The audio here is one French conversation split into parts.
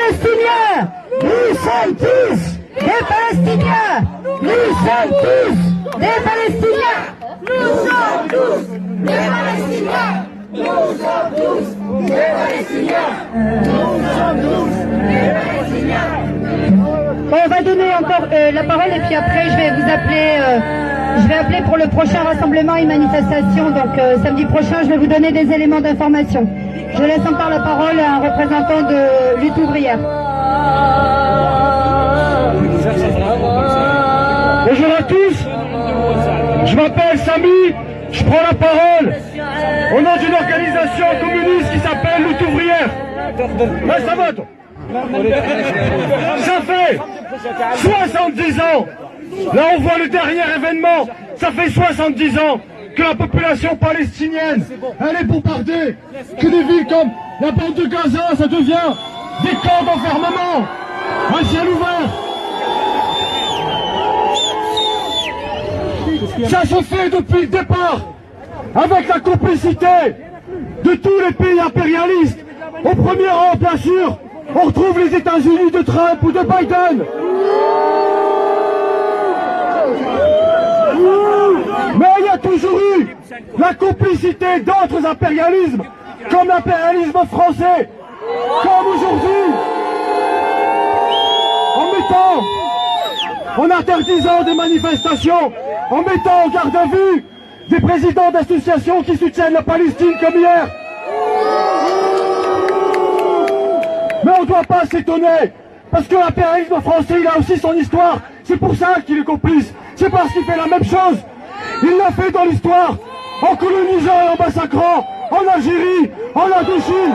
Palestiniens! Nous sommes tous des Palestiniens! Nous sommes tous des Palestiniens! Nous sommes tous des Palestiniens! Nous sommes tous des Palestiniens! Nous sommes tous des Palestiniens! Bon, on va donner encore la parole et puis après je vais vous appeler, je vais appeler pour le prochain rassemblement et manifestation. Donc samedi prochain, je vais vous donner des éléments d'information. Je laisse encore la parole à un représentant de lutte ouvrière. Bonjour à tous, je m'appelle Samy, je prends la parole au nom d'une organisation communiste qui s'appelle Lutte ouvrière. Là, ça va, toi. Ça fait 70 ans, là on voit le dernier événement, ça fait 70 ans que la population palestinienne, elle est bombardée, que des villes comme la bande de Gaza, ça devient des camps d'enfermement, un ciel ouvert. Ça se fait depuis le départ, avec la complicité de tous les pays impérialistes. Au premier rang, bien sûr, on retrouve les États-Unis de Trump ou de Biden. Mais il y a toujours eu la complicité d'autres impérialismes, comme l'impérialisme français, comme aujourd'hui, en interdisant des manifestations, en mettant en garde à vue des présidents d'associations qui soutiennent la Palestine comme hier. Mais on ne doit pas s'étonner, parce que l'impérialisme français, il a aussi son histoire. C'est pour ça qu'il est complice. C'est parce qu'il fait la même chose. Il l'a fait dans l'histoire, en colonisant et en massacrant, en Algérie, en Indochine.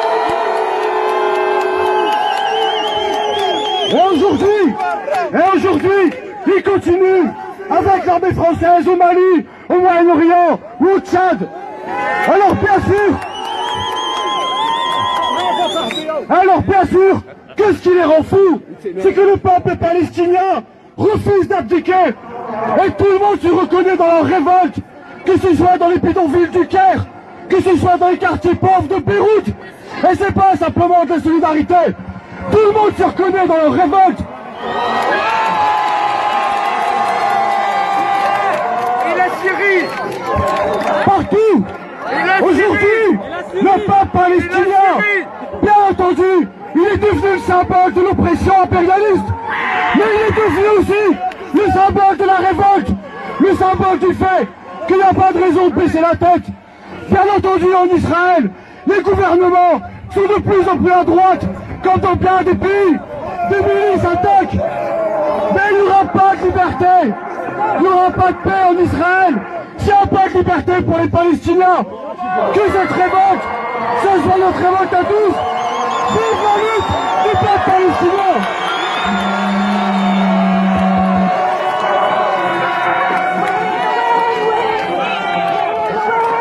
Et aujourd'hui, il continue avec l'armée française au Mali, au Moyen-Orient ou au Tchad. Alors bien sûr, qu'est-ce qui les rend fous? C'est que le peuple palestinien refuse d'abdiquer. Et tout le monde se reconnaît dans leur révolte, que ce soit dans les bidonvilles du Caire, que ce soit dans les quartiers pauvres de Beyrouth. Et c'est pas simplement de la solidarité. Tout le monde se reconnaît dans leur révolte. Et la Syrie! Partout! Aujourd'hui, le peuple palestinien, bien entendu, il est devenu le symbole de l'oppression impérialiste, mais il est devenu aussi le symbole de la révolte, le symbole du fait qu'il n'y a pas de raison de baisser la tête. Bien entendu, en Israël, les gouvernements sont de plus en plus à droite, quand dans plein des pays, des milices attaquent. Mais il n'y aura pas de liberté, il n'y aura pas de paix en Israël, s'il n'y a pas de liberté pour les Palestiniens. Que cette révolte, ce soit notre révolte à tous. Vive la lutte!